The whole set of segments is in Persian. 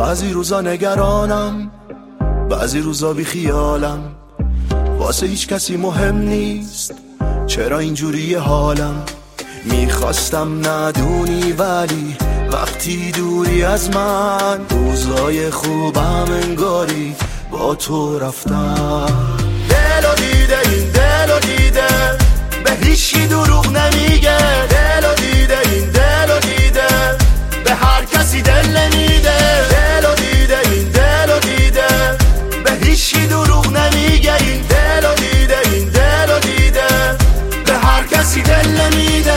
بعضی روزا نگرانم، بعضی روزا بی خیالم، واسه هیچ کسی مهم نیست چرا اینجوری حالم. میخواستم ندونی ولی وقتی دوری از من، روزای خوبم انگاری با تو رفتم. دلو دیده این دلو دیده به هیچی دروغ نمیگه، دلو دیده این دلو دیده به هر کسی دل نمیده، دلو دیده این دلو دیده به هیچی دروغ نمیگه، این دلو دیده این دلو دیده به هر کسی دل نمیده.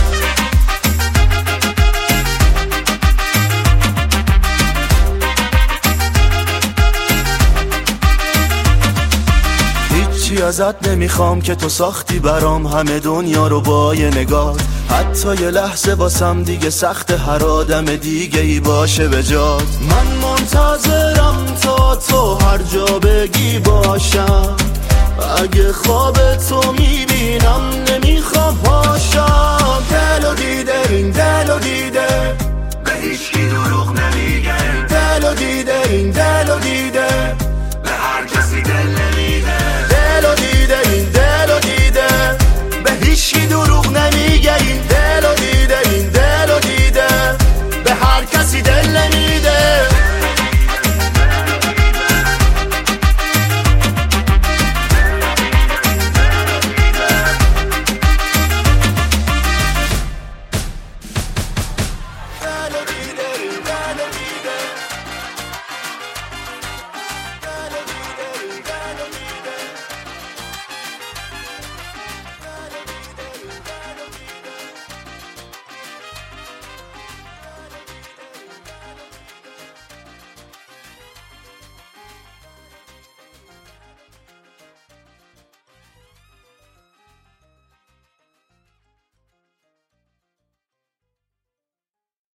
هیچی ازت نمیخوام که تو ساختی برام همه دنیا رو با یه نگاه، حتی یه لحظه واسم دیگه سخت هر آدم دیگه ای باشه به جات. من منتظرم تا تو هر جا بگی باشم، اگه خواب تو میبینم نمیخوام پاشم. دلو دیده این دلو دیده به هیچ